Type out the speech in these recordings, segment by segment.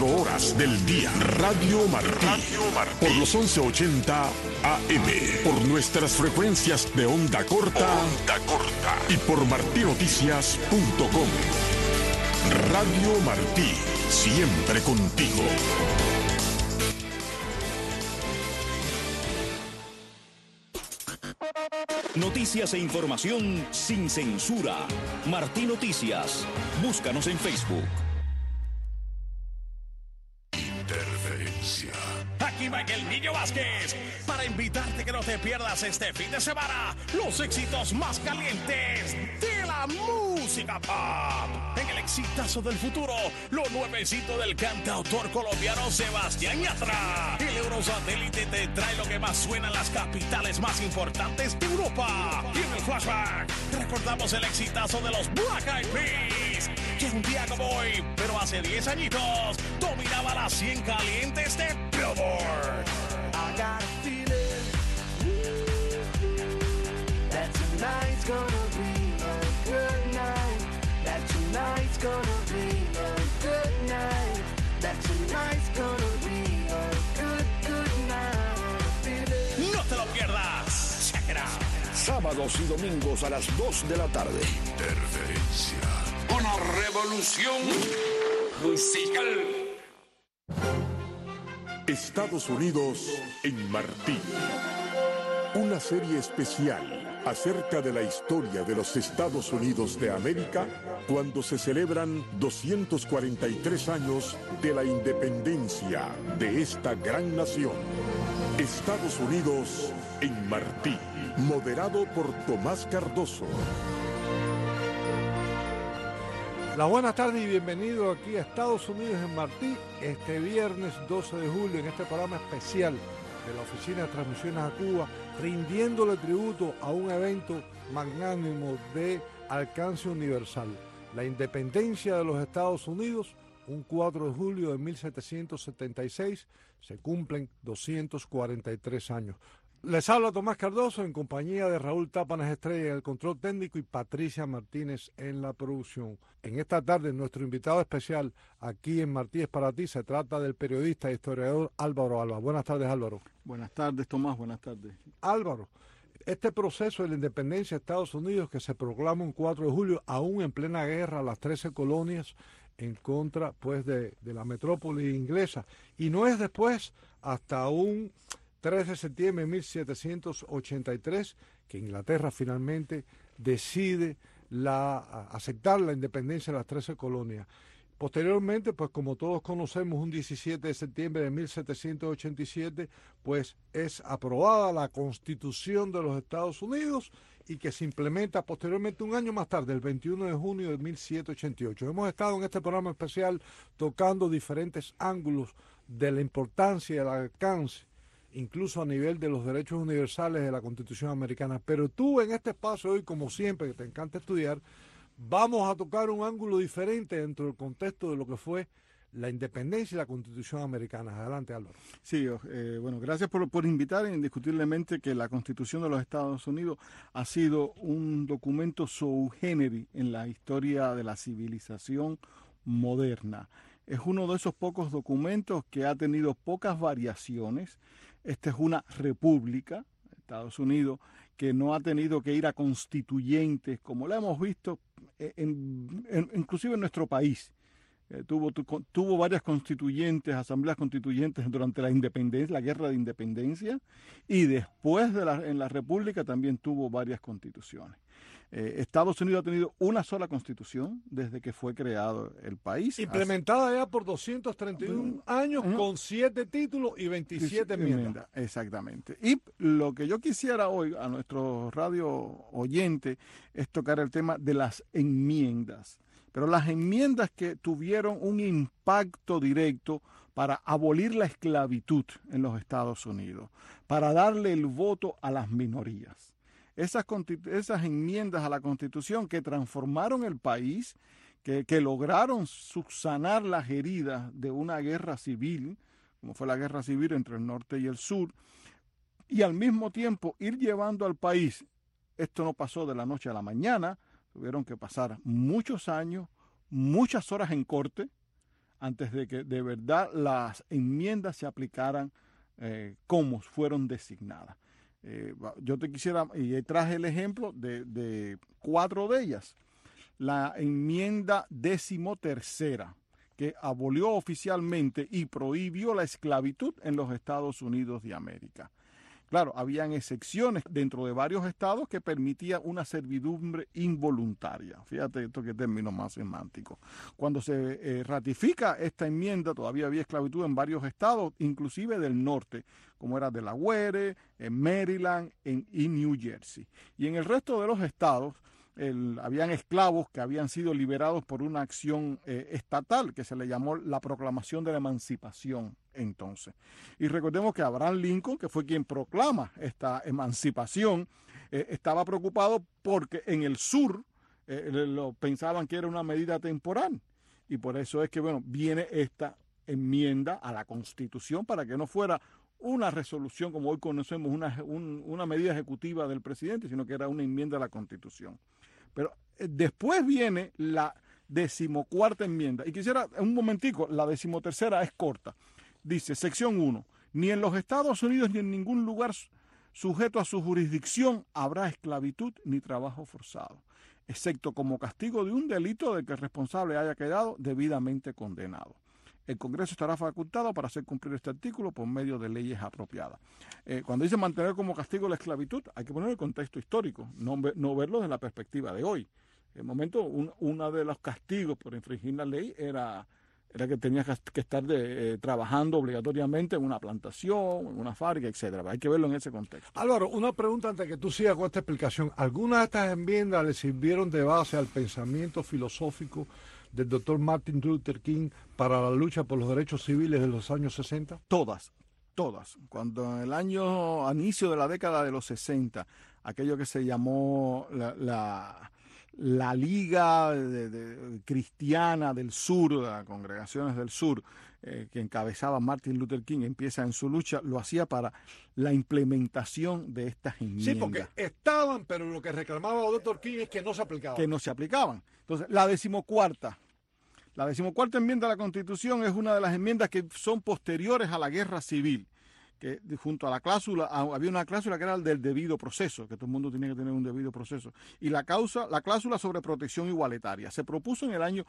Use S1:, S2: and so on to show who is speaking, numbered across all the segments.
S1: 24 horas del día. Radio Martí. Por los 1180 AM. Por nuestras frecuencias de onda corta. Y por martinoticias.com. Radio Martí. Siempre contigo.
S2: Noticias e información sin censura. Martí Noticias. Búscanos en Facebook.
S3: Interferencia.
S4: Aquí va el Niño Vázquez para invitarte que no te pierdas este fin de semana los éxitos más calientes de la música pop. En el exitazo del futuro, lo nuevecito del cantautor colombiano Sebastián Yatra. El Eurosatélite te trae lo que más suena en las capitales más importantes de Europa. Y en el flashback, recordamos el exitazo de los Black Eyed Peas, que un día como hoy, pero hace 10 añitos, dominaba las 100 calientes de Billboard.
S5: I got a feeling that tonight's gonna be a good night. That tonight's gonna be a good night. That tonight's gonna be a good night.
S4: No te lo pierdas. Check it out.
S2: Sábados y domingos a las 2 de la tarde.
S3: Interferencia.
S6: Una revolución musical.
S1: Estados Unidos en Martí. Una serie especial acerca de la historia de los Estados Unidos de América cuando se celebran 243 años de la independencia de esta gran nación. Estados Unidos en Martí. Moderado por Tomás Cardoso.
S7: Las buenas tardes y bienvenidos aquí a Estados Unidos en Martí, este viernes 12 de julio, en este programa especial de la Oficina de Transmisiones a Cuba, rindiéndole tributo a un evento magnánimo de alcance universal. La independencia de los Estados Unidos, un 4 de julio de 1776, se cumplen 243 años. Les habla Tomás Cardoso en compañía de Raúl Tápanes Estrella en el control técnico y Patricia Martínez en la producción. En esta tarde nuestro invitado especial aquí en Martí es para ti, se trata del periodista e historiador Álvaro Alba. Buenas tardes, Álvaro.
S8: Buenas tardes, Tomás, buenas tardes.
S7: Álvaro, este proceso de la independencia de Estados Unidos que se proclama un 4 de julio, aún en plena guerra, las 13 colonias en contra pues de la metrópoli inglesa, y no es después hasta un 3 de septiembre de 1783, que Inglaterra finalmente decide aceptar la independencia de las 13 colonias. Posteriormente, pues como todos conocemos, un 17 de septiembre de 1787, pues es aprobada la Constitución de los Estados Unidos y que se implementa posteriormente un año más tarde, el 21 de junio de 1788. Hemos estado en este programa especial tocando diferentes ángulos de la importancia y el alcance, incluso a nivel de los derechos universales de la Constitución americana. Pero tú en este espacio hoy, como siempre, que te encanta estudiar, vamos a tocar un ángulo diferente dentro del contexto de lo que fue la independencia y la Constitución americana. Adelante, Álvaro.
S8: Sí, bueno, gracias por invitar. Indiscutiblemente que la Constitución de los Estados Unidos ha sido un documento sui generis en la historia de la civilización moderna. Es uno de esos pocos documentos que ha tenido pocas variaciones. Esta es una república, Estados Unidos, que no ha tenido que ir a constituyentes, como lo hemos visto inclusive en nuestro país. Tuvo varias constituyentes, asambleas constituyentes durante la independencia, la guerra de independencia, y después en la república también tuvo varias constituciones. Estados Unidos ha tenido una sola constitución desde que fue creado el país.
S7: Implementada ya por 231 años, con 7 títulos y 27 enmiendas.
S8: Exactamente. Y lo que yo quisiera hoy a nuestro radio oyente es tocar el tema de las enmiendas. Pero las enmiendas que tuvieron un impacto directo para abolir la esclavitud en los Estados Unidos, para darle el voto a las minorías. Esas enmiendas a la Constitución que transformaron el país, que lograron subsanar las heridas de una guerra civil, como fue la guerra civil entre el norte y el sur, y al mismo tiempo ir llevando al país. Esto no pasó de la noche a la mañana, tuvieron que pasar muchos años, muchas horas en corte, antes de que de verdad las enmiendas se aplicaran como fueron designadas. Yo te quisiera, y traje el ejemplo de 4 de ellas. La enmienda 13ª, que abolió oficialmente y prohibió la esclavitud en los Estados Unidos de América. Claro, habían excepciones dentro de varios estados que permitían una servidumbre involuntaria. Fíjate esto que término más semántico. Cuando se ratifica esta enmienda, todavía había esclavitud en varios estados, inclusive del norte, como era Delaware, en Maryland y New Jersey. Y en el resto de los estados, habían esclavos que habían sido liberados por una acción estatal que se le llamó la Proclamación de la Emancipación entonces. Y recordemos que Abraham Lincoln, que fue quien proclama esta emancipación, estaba preocupado porque en el sur lo pensaban que era una medida temporal. Y por eso es que, bueno, viene esta enmienda a la Constitución para que no fuera una resolución como hoy conocemos, una medida ejecutiva del presidente, sino que era una enmienda a la Constitución. Pero después viene la 14ª enmienda. Y quisiera, un momentico, la 13ª es corta. Dice, sección 1, ni en los Estados Unidos ni en ningún lugar sujeto a su jurisdicción habrá esclavitud ni trabajo forzado, excepto como castigo de un delito del que el responsable haya quedado debidamente condenado. El Congreso estará facultado para hacer cumplir este artículo por medio de leyes apropiadas. Cuando dice mantener como castigo la esclavitud, hay que poner el contexto histórico, no verlo desde la perspectiva de hoy. En el momento, uno de los castigos por infringir la ley era que tenías que estar trabajando obligatoriamente en una plantación, en una fábrica, etcétera. Hay que verlo en ese contexto.
S7: Álvaro, una pregunta antes que tú sigas con esta explicación. ¿Algunas de estas enmiendas le sirvieron de base al pensamiento filosófico del doctor Martin Luther King para la lucha por los derechos civiles de los años 60?
S8: Todas. Cuando en el inicio de la década de los 60, aquello que se llamó la Liga Cristiana del Sur, de las congregaciones del sur, que encabezaba Martin Luther King, empieza en su lucha, lo hacía para la implementación de estas enmiendas.
S7: Sí, porque estaban, pero lo que reclamaba el doctor King es que no se aplicaban. Entonces, la 14ª enmienda a la Constitución es una de las enmiendas que son posteriores a la Guerra Civil, que junto a la cláusula, había una cláusula que era el del debido proceso, que todo el mundo tenía que tener un debido proceso, y la cláusula sobre protección igualitaria. Se propuso en el año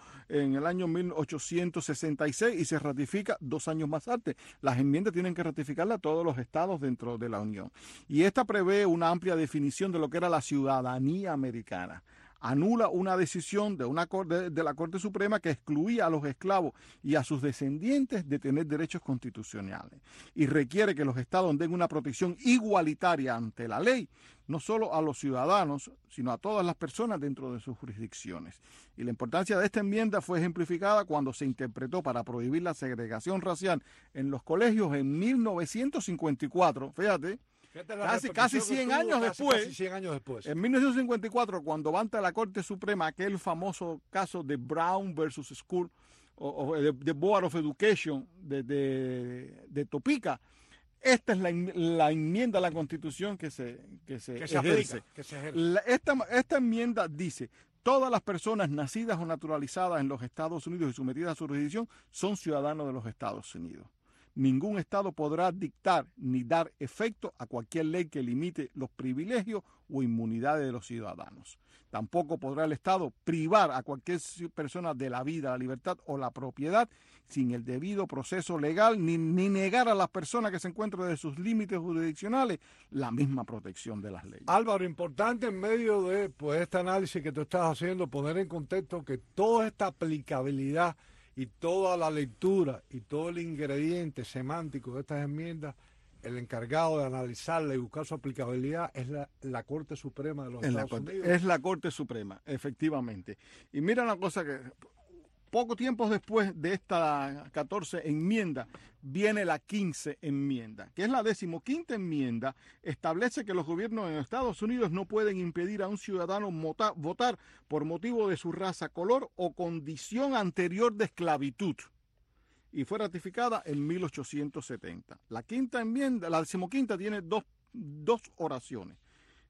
S7: 1866 y se ratifica 2 años más tarde. Las enmiendas tienen que ratificarla todos los estados dentro de la Unión. Y esta prevé una amplia definición de lo que era la ciudadanía americana. Anula una decisión de la Corte Suprema que excluía a los esclavos y a sus descendientes de tener derechos constitucionales y requiere que los estados den una protección igualitaria ante la ley, no solo a los ciudadanos, sino a todas las personas dentro de sus jurisdicciones. Y la importancia de esta enmienda fue ejemplificada cuando se interpretó para prohibir la segregación racial en los colegios en 1954, fíjate, casi 100 años después. En 1954, cuando va ante la Corte Suprema aquel famoso caso de Brown versus School o de Board of Education de Topeka, esta es la enmienda a la Constitución que se ejerce. Esta enmienda dice: todas las personas nacidas o naturalizadas en los Estados Unidos y sometidas a su jurisdicción son ciudadanos de los Estados Unidos. Ningún Estado podrá dictar ni dar efecto a cualquier ley que limite los privilegios o inmunidades de los ciudadanos. Tampoco podrá el Estado privar a cualquier persona de la vida, la libertad o la propiedad sin el debido proceso legal, ni negar a las personas que se encuentran de sus límites jurisdiccionales la misma protección de las leyes. Álvaro, importante en medio de este análisis que tú estás haciendo, poner en contexto que toda esta aplicabilidad y toda la lectura y todo el ingrediente semántico de estas enmiendas, el encargado de analizarla y buscar su aplicabilidad es la Corte Suprema de los Estados Unidos.
S8: Es la Corte Suprema, efectivamente. Y mira una cosa que poco tiempo después de esta 14 enmienda viene la 15 enmienda, que es la 15ª enmienda, establece que los gobiernos en Estados Unidos no pueden impedir a un ciudadano votar por motivo de su raza, color o condición anterior de esclavitud. Y fue ratificada en 1870. La 15ª enmienda, la 15ª tiene dos oraciones.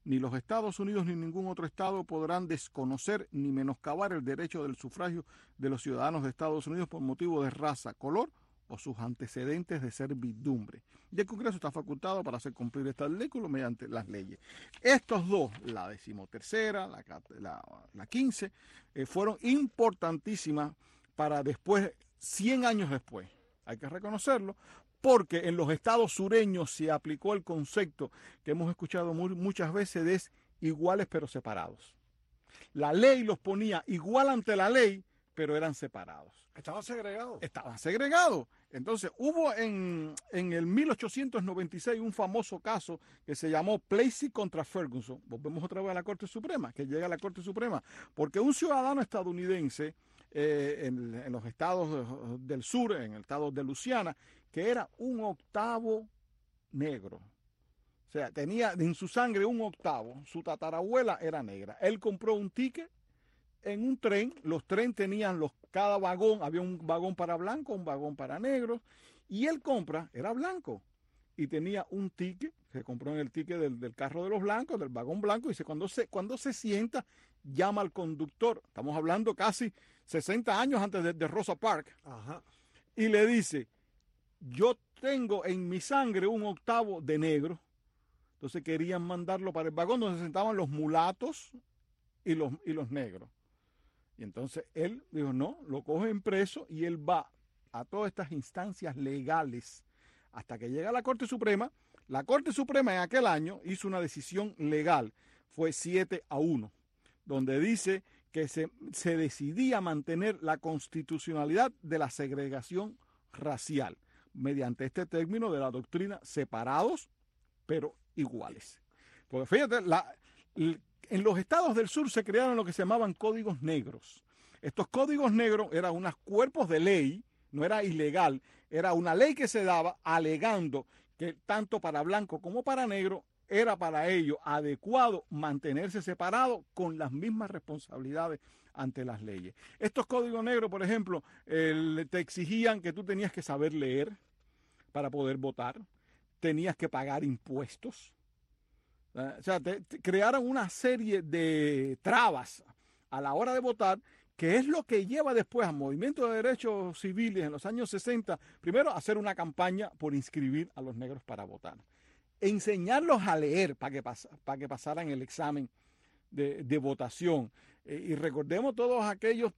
S8: ni los Estados Unidos ni ningún otro estado podrán desconocer ni menoscabar el derecho del sufragio de los ciudadanos de Estados Unidos por motivo de raza, color o sus antecedentes de servidumbre. Y el Congreso está facultado para hacer cumplir este artículo mediante las leyes. Estos dos, la 13ª, la 15, fueron importantísimas para después, 100 años después, hay que reconocerlo, porque en los estados sureños se aplicó el concepto que hemos escuchado muchas veces de iguales pero separados. La ley los ponía igual ante la ley, pero eran separados.
S7: Estaban segregados.
S8: Estaban segregados. Entonces hubo en el 1896 un famoso caso que se llamó Plessy contra Ferguson. Volvemos otra vez a la Corte Suprema, que llega a la Corte Suprema, porque un ciudadano estadounidense en los estados del sur, en el estado de Luisiana, que era un octavo negro. O sea, tenía en su sangre un octavo. Su tatarabuela era negra. Él compró un ticket en un tren. Los trenes tenían cada vagón, había un vagón para blancos, un vagón para negros. Y él era blanco. Y tenía un ticket, se compró en el ticket del carro de los blancos, del vagón blanco. Y dice, cuando se sienta, llama al conductor. Estamos hablando casi 60 años antes de Rosa Parks.
S7: Ajá.
S8: Y le dice, yo tengo en mi sangre un octavo de negro. Entonces querían mandarlo para el vagón donde se sentaban los mulatos y los negros. Y entonces él dijo, no, lo cogen preso y él va a todas estas instancias legales hasta que llega a la Corte Suprema. La Corte Suprema en aquel año hizo una decisión legal, fue 7-1, donde dice que se decidía mantener la constitucionalidad de la segregación racial mediante este término de la doctrina separados pero iguales. Porque fíjate, en los estados del sur se crearon lo que se llamaban códigos negros. Estos códigos negros eran unos cuerpos de ley, no era ilegal, era una ley que se daba alegando que tanto para blanco como para negro era para ellos adecuado mantenerse separados con las mismas responsabilidades ante las leyes. Estos códigos negros, por ejemplo, te exigían que tú tenías que saber leer para poder votar, tenías que pagar impuestos. O sea, te crearon una serie de trabas a la hora de votar, que es lo que lleva después al movimiento de derechos civiles en los años 60, primero a hacer una campaña por inscribir a los negros para votar. Enseñarlos a leer para que pasaran el examen de votación. Y recordemos todos aquellos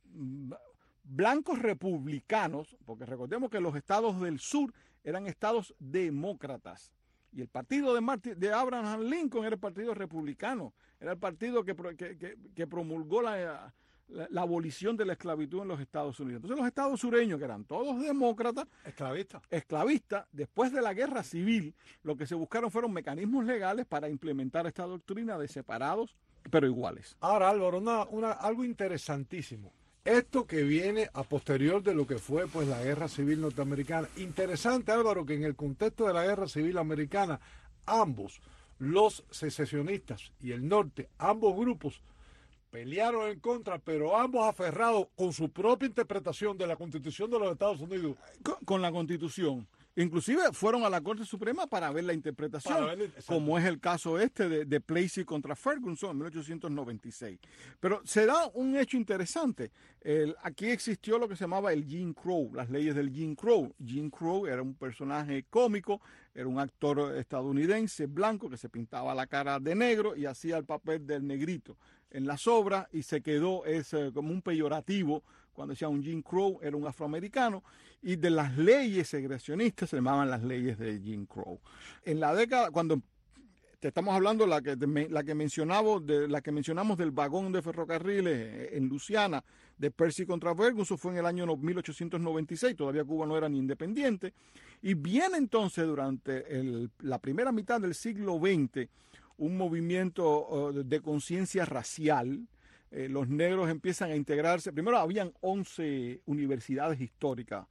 S8: blancos republicanos, porque recordemos que los estados del sur eran estados demócratas. Y el partido de Abraham Lincoln era el partido republicano, era el partido que promulgó la abolición de la esclavitud en los Estados Unidos. Entonces los estados sureños, que eran todos demócratas, esclavistas, después de la guerra civil, lo que se buscaron fueron mecanismos legales para implementar esta doctrina de separados pero iguales.
S7: Ahora, Álvaro, algo interesantísimo. Esto que viene a posterior de lo que fue pues la guerra civil norteamericana. Interesante, Álvaro, que en el contexto de la guerra civil americana, ambos, los secesionistas y el norte, ambos grupos pelearon en contra, pero ambos aferrados con su propia interpretación de la Constitución de los Estados Unidos.
S8: Con la Constitución. Inclusive fueron a la Corte Suprema para ver la interpretación, como es el caso de Plessy contra Ferguson en 1896. Pero se da un hecho interesante. Aquí existió lo que se llamaba el Jim Crow, las leyes del Jim Crow. Jim Crow era un personaje cómico, era un actor estadounidense blanco que se pintaba la cara de negro y hacía el papel del negrito en las obras, y se quedó como un peyorativo. Cuando decía un Jim Crow, era un afroamericano, y de las leyes segregacionistas se llamaban las leyes de Jim Crow. En la década, cuando te estamos hablando la que mencionamos del vagón de ferrocarriles en Luisiana, de Plessy contra Ferguson, fue en el año 1896, todavía Cuba no era ni independiente, y viene entonces durante la primera mitad del siglo XX un movimiento de conciencia racial. Los negros empiezan a integrarse. Primero habían 11 universidades históricas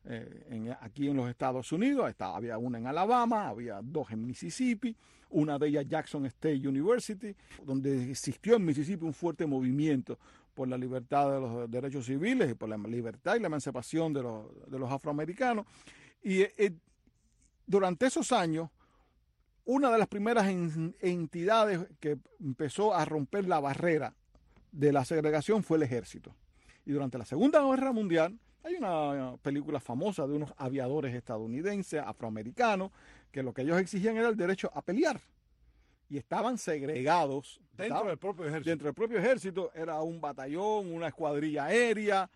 S8: aquí en los Estados Unidos. Había una en Alabama, había 2 en Mississippi, una de ellas Jackson State University, donde existió en Mississippi un fuerte movimiento por la libertad de los derechos civiles y por la libertad y la emancipación de los afroamericanos. Y durante esos años, una de las primeras entidades que empezó a romper la barrera de la segregación fue el ejército. Y durante la Segunda Guerra Mundial hay una película famosa de unos aviadores estadounidenses, afroamericanos, que lo que ellos exigían era el derecho a pelear. Y estaban segregados.
S7: Dentro del propio ejército.
S8: Dentro del propio ejército era un batallón, una escuadrilla aérea,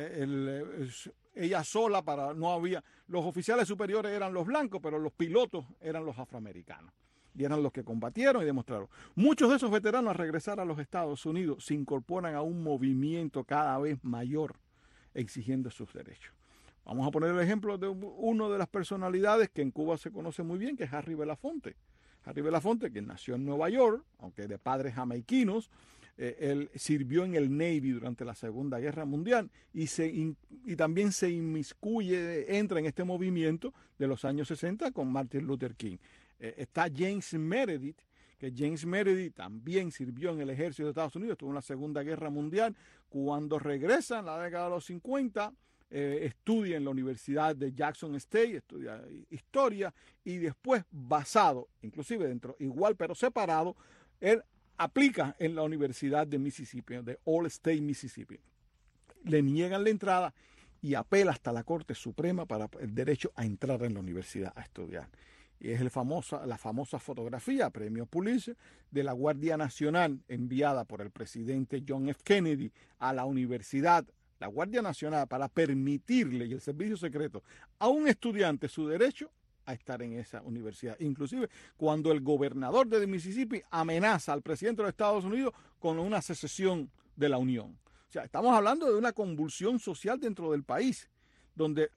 S8: ella sola, no había, los oficiales superiores eran los blancos, pero los pilotos eran los afroamericanos. Y eran los que combatieron y demostraron. Muchos de esos veteranos al regresar a los Estados Unidos se incorporan a un movimiento cada vez mayor exigiendo sus derechos. Vamos a poner el ejemplo de una de las personalidades que en Cuba se conoce muy bien, que es Harry Belafonte. Harry Belafonte, que nació en Nueva York, aunque de padres jamaiquinos, él sirvió en el Navy durante la Segunda Guerra Mundial y también se inmiscuye, entra en este movimiento de los años 60 con Martin Luther King. Está James Meredith, que James Meredith también sirvió en el ejército de Estados Unidos, estuvo en la Segunda Guerra Mundial. Cuando regresa en la década de los 50, estudia en la Universidad de Jackson State, estudia historia, y después, basado, inclusive dentro, igual pero separado, él aplica en la Universidad de Mississippi, de All State Mississippi. Le niegan la entrada y apela hasta la Corte Suprema para el derecho a entrar en la universidad a estudiar. Y es la famosa fotografía, premio Pulitzer, de la Guardia Nacional enviada por el presidente John F. Kennedy a la universidad, la Guardia Nacional, para permitirle y el servicio secreto a un estudiante su derecho a estar en esa universidad. Inclusive cuando el gobernador de Mississippi amenaza al presidente de los Estados Unidos con una secesión de la Unión. O sea, estamos hablando de una convulsión social dentro del país, donde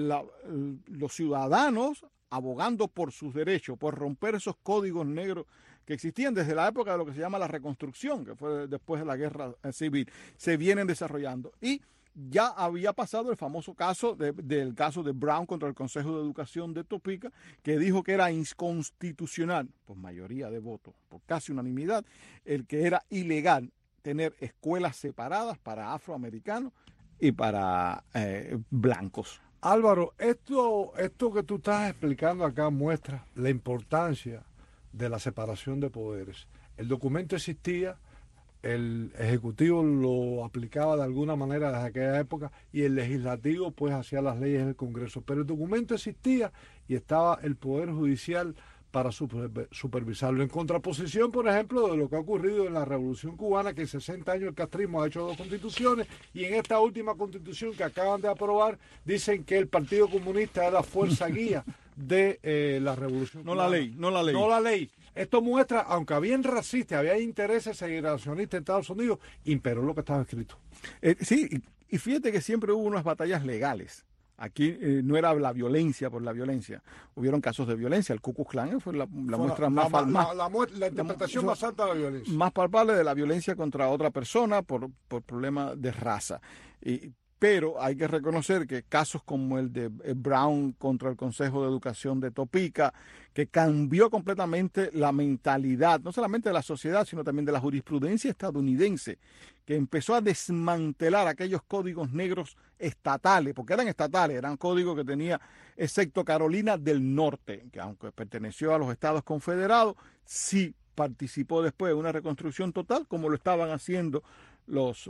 S8: los ciudadanos abogando por sus derechos, por romper esos códigos negros que existían desde la época de lo que se llama la Reconstrucción, que fue después de la Guerra Civil, se vienen desarrollando. Y ya había pasado el famoso caso del caso de Brown contra el Consejo de Educación de Topeka, que dijo que era inconstitucional, por mayoría de votos, por casi unanimidad, el que era ilegal tener escuelas separadas para afroamericanos y para blancos.
S7: Álvaro, esto que tú estás explicando acá muestra la importancia de la separación de poderes. El documento existía, el Ejecutivo lo aplicaba de alguna manera desde aquella época y el Legislativo pues hacía las leyes del Congreso. Pero el documento existía y estaba el Poder Judicial para supervisarlo. En contraposición, por ejemplo, de lo que ha ocurrido en la Revolución Cubana, que en 60 años el castrismo ha hecho 2 constituciones y en esta última constitución que acaban de aprobar dicen que el Partido Comunista es la fuerza guía de la Revolución
S8: Cubana. No la ley.
S7: Esto muestra, aunque había racistas, había intereses segregacionistas en Estados Unidos, imperó lo que estaba escrito.
S8: Sí, y fíjate que siempre hubo unas batallas legales. Aquí no era la violencia por la violencia. Hubieron casos de violencia. El Ku Klux Klan fue la muestra
S7: la interpretación más alta de la violencia.
S8: Más palpable de la violencia contra otra persona por problemas de raza. Pero hay que reconocer que casos como el de Brown contra el Consejo de Educación de Topeka, que cambió completamente la mentalidad, no solamente de la sociedad, sino también de la jurisprudencia estadounidense, que empezó a desmantelar aquellos códigos negros estatales, porque eran estatales, eran códigos que tenía, excepto Carolina del Norte, que aunque perteneció a los Estados Confederados, sí participó después de una reconstrucción total, como lo estaban haciendo los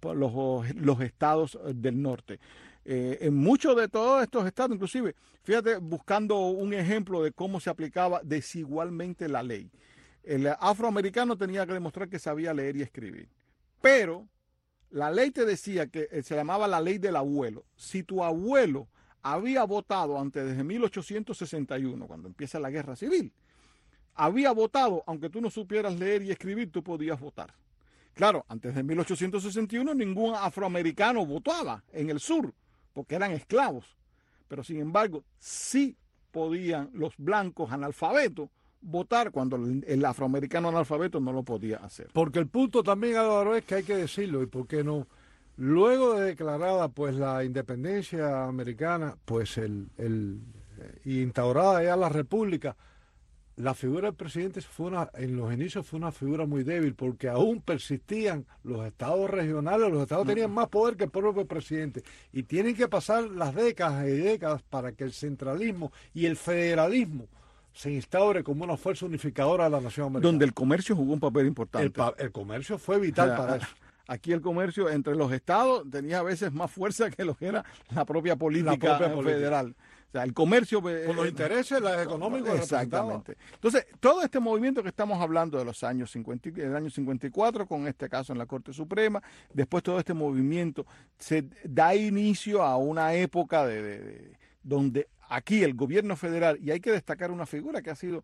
S8: estados del norte. En muchos de todos estos estados, inclusive, fíjate, buscando un ejemplo de cómo se aplicaba desigualmente la ley. El afroamericano tenía que demostrar que sabía leer y escribir, pero la ley te decía que se llamaba la ley del abuelo. Si tu abuelo había votado antes de 1861, cuando empieza la guerra civil, había votado, aunque tú no supieras leer y escribir, tú podías votar. Claro, antes de 1861 ningún afroamericano votaba en el sur, porque eran esclavos. Pero sin embargo, sí podían los blancos analfabetos votar cuando el afroamericano analfabeto no lo podía hacer.
S7: Porque el punto también, Álvaro, es que hay que decirlo, y por qué no. Luego de declarada pues la independencia americana, pues y instaurada ya la república, la figura del presidente en los inicios fue una figura muy débil, porque aún persistían los estados regionales, los estados tenían más poder que el propio presidente, y tienen que pasar las décadas y décadas para que el centralismo y el federalismo se instaure como una fuerza unificadora de la nación americana.
S8: Donde el comercio jugó un papel importante.
S7: El comercio fue vital para eso.
S8: Aquí el comercio entre los estados tenía a veces más fuerza que lo que era la propia política federal. O sea, el comercio...
S7: Con los intereses económicos.
S8: Exactamente. Entonces, todo este movimiento que estamos hablando de los años 50, del año 54, con este caso en la Corte Suprema, después todo este movimiento se da inicio a una época donde aquí el gobierno federal, y hay que destacar una figura que ha sido,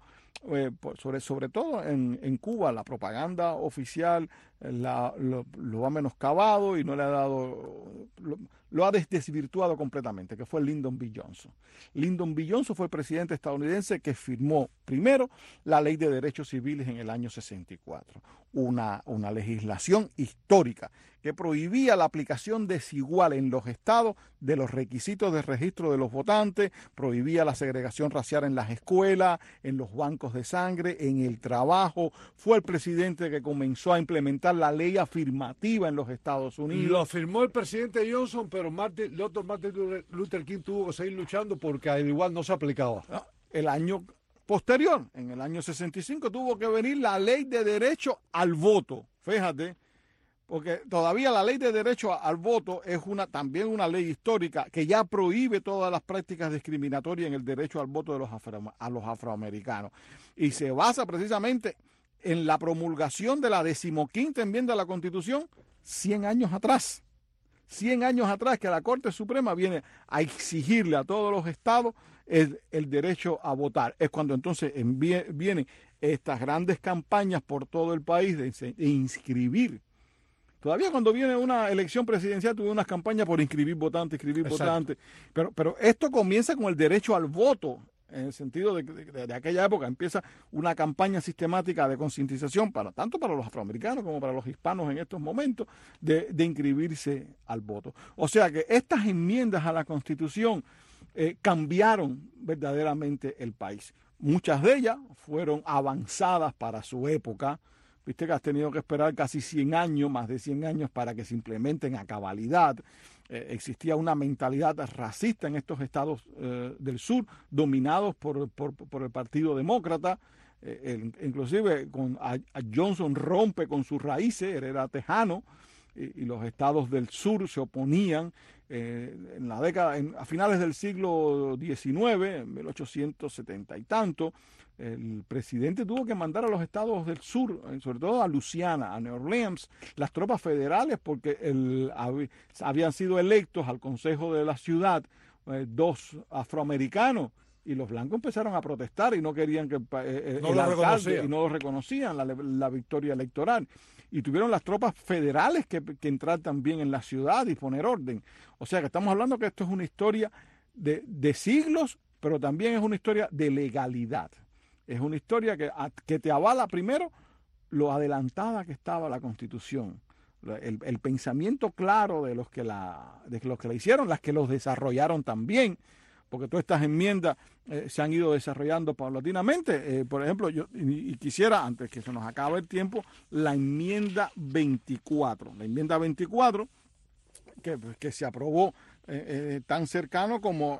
S8: sobre todo en Cuba, la propaganda oficial lo ha menoscabado y no le ha dado, lo ha desvirtuado completamente, que fue Lyndon B. Johnson. Lyndon B. Johnson fue el presidente estadounidense que firmó primero la Ley de Derechos Civiles en el año 64, una legislación histórica que prohibía la aplicación desigual en los estados de los requisitos de registro de los votantes, prohibía la segregación racial en las escuelas, en los bancos de sangre, en el trabajo. Fue el presidente que comenzó a implementar la ley afirmativa en los Estados Unidos.
S7: Lo firmó el presidente Johnson, pero el otro Martin Luther King tuvo que seguir luchando porque al igual no se aplicaba.
S8: El año posterior, en el año 65, tuvo que venir la ley de derecho al voto. Fíjate, porque todavía la ley de derecho al voto es también una ley histórica que ya prohíbe todas las prácticas discriminatorias en el derecho al voto de los afroamericanos. Y se basa precisamente en la promulgación de la 15ª enmienda de la Constitución 100 años atrás. 100 años atrás que la Corte Suprema viene a exigirle a todos los estados el derecho a votar. Es cuando entonces vienen estas grandes campañas por todo el país de inscribir. Todavía cuando viene una elección presidencial tuve unas campañas por inscribir votantes. Pero esto comienza con el derecho al voto, en el sentido de aquella época. Empieza una campaña sistemática de concientización tanto para los afroamericanos como para los hispanos en estos momentos de inscribirse al voto. O sea que estas enmiendas a la Constitución cambiaron verdaderamente el país. Muchas de ellas fueron avanzadas para su época. Viste que has tenido que esperar casi 100 años, más de 100 años, para que se implementen a cabalidad. Existía una mentalidad racista en estos estados del sur, dominados por el Partido Demócrata. Inclusive a Johnson rompe con sus raíces, él era tejano, y los estados del sur se oponían. En la década, a finales del siglo XIX, en 1870 y tanto, el presidente tuvo que mandar a los estados del sur, sobre todo a Luisiana, a New Orleans, las tropas federales, porque habían sido electos al consejo de la ciudad 2 afroamericanos, y los blancos empezaron a protestar y no querían que el alcalde, y no lo reconocían la victoria electoral. Y tuvieron las tropas federales que entrar también en la ciudad y poner orden. O sea que estamos hablando que esto es una historia de siglos, pero también es una historia de legalidad. Es una historia que te avala primero lo adelantada que estaba la Constitución, el pensamiento claro de los que la hicieron, las que los desarrollaron también, porque todas estas enmiendas se han ido desarrollando paulatinamente. Por ejemplo, yo quisiera, antes que se nos acabe el tiempo, la enmienda 24. La enmienda 24, que se aprobó tan cercano como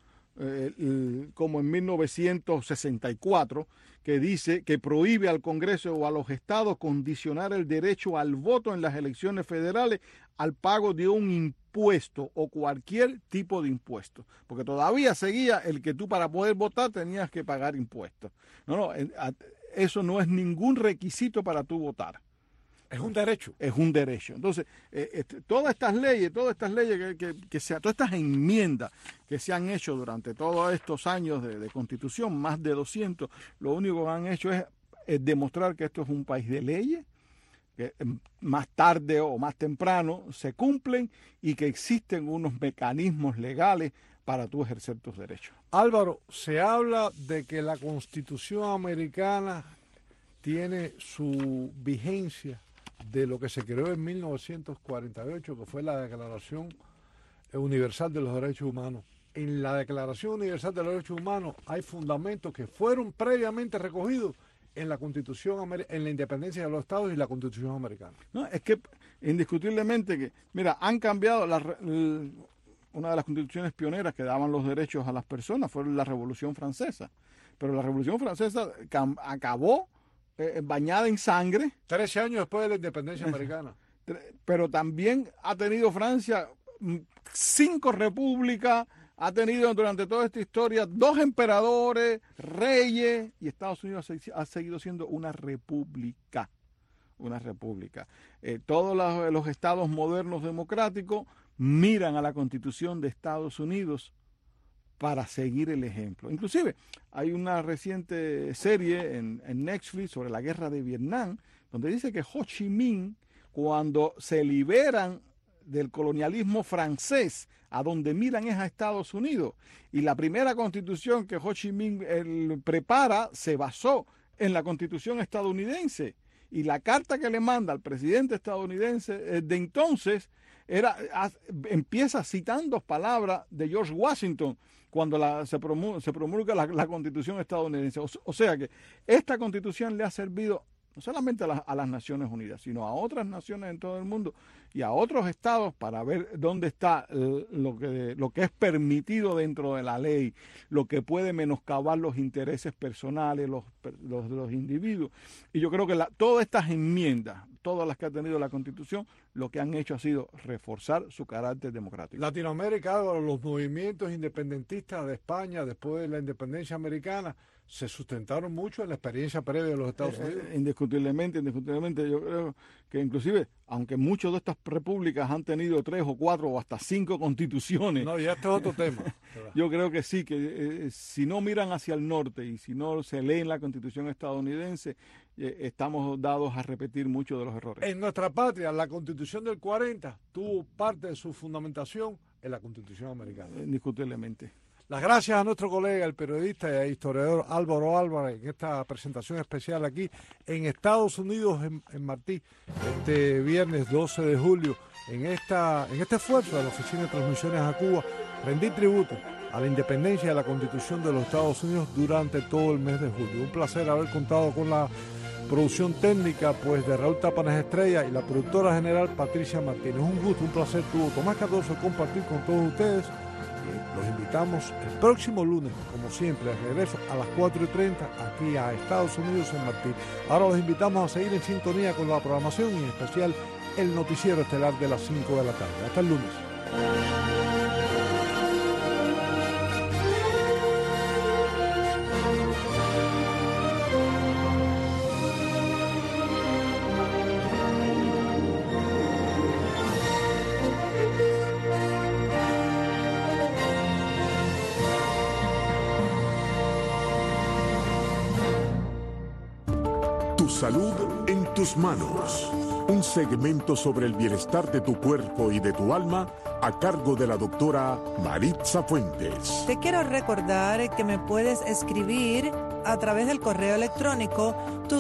S8: en 1964, que dice que prohíbe al Congreso o a los estados condicionar el derecho al voto en las elecciones federales al pago de un impuesto o cualquier tipo de impuesto, porque todavía seguía el que tú para poder votar tenías que pagar impuestos. No, eso no es ningún requisito para tú votar.
S7: Es un derecho.
S8: Es un derecho. Entonces, todas estas leyes todas estas enmiendas que se han hecho durante todos estos años de Constitución, más de 200, lo único que han hecho es demostrar que esto es un país de leyes, que más tarde o más temprano se cumplen y que existen unos mecanismos legales para tú ejercer tus derechos.
S7: Álvaro, se habla de que la Constitución americana tiene su vigencia de lo que se creó en 1948, que fue la Declaración Universal de los Derechos Humanos. En la Declaración Universal de los Derechos Humanos hay fundamentos que fueron previamente recogidos en la Constitución, en la independencia de los estados y la Constitución americana.
S8: No, es que indiscutiblemente que, mira, han cambiado una de las constituciones pioneras que daban los derechos a las personas fue la Revolución Francesa. Pero la Revolución Francesa acabó bañada en sangre.
S7: 13 años después de la independencia americana.
S8: Pero también ha tenido Francia 5 repúblicas, ha tenido durante toda esta historia 2 emperadores, reyes, y Estados Unidos ha seguido siendo una república. Una república. Todos los estados modernos democráticos miran a la Constitución de Estados Unidos para seguir el ejemplo. Inclusive hay una reciente serie en Netflix sobre la guerra de Vietnam, donde dice que Ho Chi Minh, cuando se liberan del colonialismo francés, a donde miran es a Estados Unidos. Y la primera constitución que Ho Chi Minh prepara se basó en la constitución estadounidense. Y la carta que le manda al presidente estadounidense de entonces empieza citando palabras de George Washington cuando se promulga la constitución estadounidense. O sea que esta constitución le ha servido no solamente a las Naciones Unidas, sino a otras naciones en todo el mundo y a otros estados para ver dónde está lo que es permitido dentro de la ley, lo que puede menoscabar los intereses personales de los individuos. Y yo creo que todas estas enmiendas, todas las que ha tenido la Constitución, lo que han hecho ha sido reforzar su carácter democrático.
S7: Latinoamérica, los movimientos independentistas de España después de la independencia americana se sustentaron mucho en la experiencia previa de los Estados Unidos.
S8: Indiscutiblemente. Yo creo que inclusive, aunque muchas de estas repúblicas han tenido 3 o 4 o hasta 5 constituciones.
S7: No, ya este es otro tema.
S8: Yo creo que sí, que si no miran hacia el norte y si no se leen la Constitución estadounidense, estamos dados a repetir muchos de los errores.
S7: En nuestra patria, la Constitución del 40 tuvo parte de su fundamentación en la Constitución americana.
S8: Indiscutiblemente.
S7: Las gracias a nuestro colega, el periodista e historiador Álvaro Álvarez, en esta presentación especial aquí en Estados Unidos, en Martí, este viernes 12 de julio, en este esfuerzo de la Oficina de Transmisiones a Cuba, rendir tributo a la independencia de la Constitución de los Estados Unidos durante todo el mes de julio. Un placer haber contado con la producción técnica de Raúl Tápanes Estrella y la productora general Patricia Martínez. Un gusto, un placer tuvo Tomás Cardoso compartir con todos ustedes. Los invitamos el próximo lunes, como siempre, de regreso a las 4:30 aquí a Estados Unidos en Martí. Ahora los invitamos a seguir en sintonía con la programación y en especial el noticiero estelar de las 5 de la tarde. Hasta el lunes.
S1: Salud en tus manos. Un segmento sobre el bienestar de tu cuerpo y de tu alma a cargo de la doctora Maritza Fuentes.
S3: Te quiero recordar que me puedes escribir a través del correo electrónico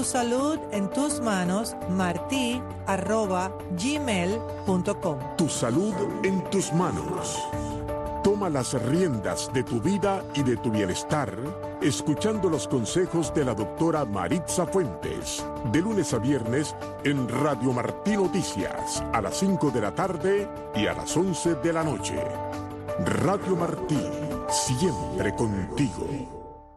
S3: tusalud@gmail.com.
S1: Tu salud en tus manos. Toma las riendas de tu vida y de tu bienestar, escuchando los consejos de la doctora Maritza Fuentes, de lunes a viernes en Radio Martí Noticias, a las 5 de la tarde y a las 11 de la noche. Radio Martí, siempre contigo.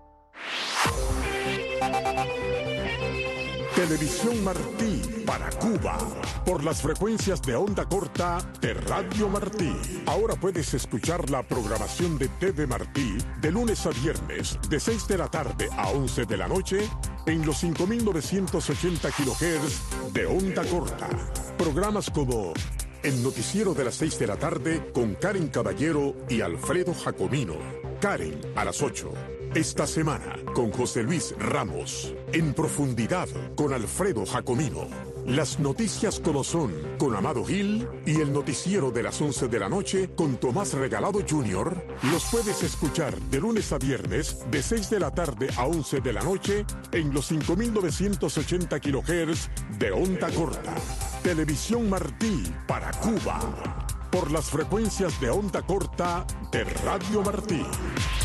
S1: Televisión Martí para Cuba, por las frecuencias de onda corta de Radio Martí. Ahora puedes escuchar la programación de TV Martí de lunes a viernes, de 6 de la tarde a 11 de la noche, en los 5.980 kHz de onda corta. Programas como El Noticiero de las 6 de la tarde con Karen Caballero y Alfredo Jacomino. Karen a las 8. Esta semana con José Luis Ramos. En Profundidad con Alfredo Jacomino. Las noticias como son con Amado Gil y el noticiero de las 11 de la noche con Tomás Regalado Jr. los puedes escuchar de lunes a viernes de 6 de la tarde a 11 de la noche en los 5.980 kHz de onda corta. Televisión Martí para Cuba, por las frecuencias de onda corta de Radio Martí.